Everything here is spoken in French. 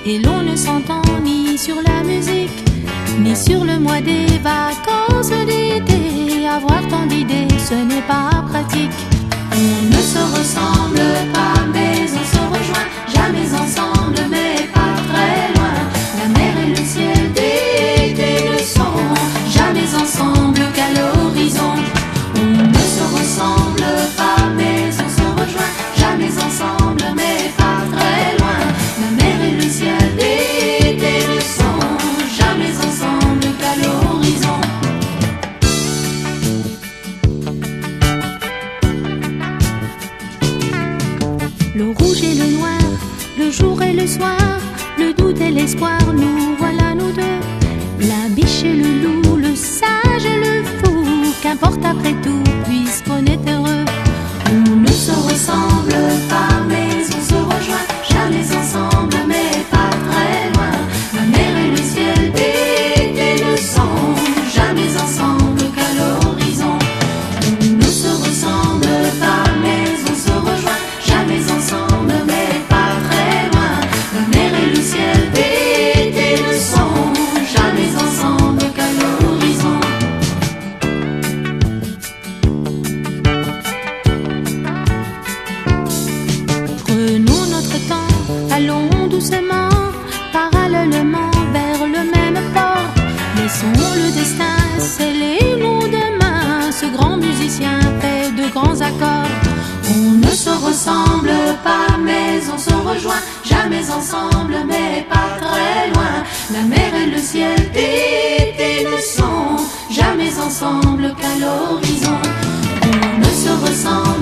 et l'on ne s'entend ni sur la musique, ni sur le mois des vacances d'été. Avoir tant d'idées, ce n'est pas pratique. On ne se ressemble pas, mais on se rejoint. Jamais ensemble, mais pas très loin. La mer et le ciel d'été ne sont jamais ensemble qu'à l'horizon. On ne se ressemble pas, mais on se rejoint. Jamais ensemble, mais pas très loin. La mer et le ciel d'été ne sont jamais ensemble qu'à l'horizon. Le rouge et le noir, le jour et le soir, le doute et l'espoir, nous voilà nous deux. La biche et le loup, le sage et le fou, qu'importe après tout, puisqu'on est heureux. On ne se ressemble pas, mais on se rejoint. Jamais ensemble, mais pas très loin. La mer et le ciel d'été ne sont jamais ensemble qu'à l'horizon. On ne se ressemble pas, mais on se rejoint. Jamais ensemble, mais pas très loin. La mer et le ciel d'été ne sont jamais ensemble qu'à l'horizon. Prenons notre temps, allons doucement, parallèlement vers le même port. Laissons le destin sceller nos deux mains. Ce grand musicien fait de grands accords. On ne se ressemble pas, mais on se rejoint. Jamais ensemble, mais pas très loin. La mer et le ciel d'été ne sont jamais ensemble qu'à l'horizon. On ne se ressemble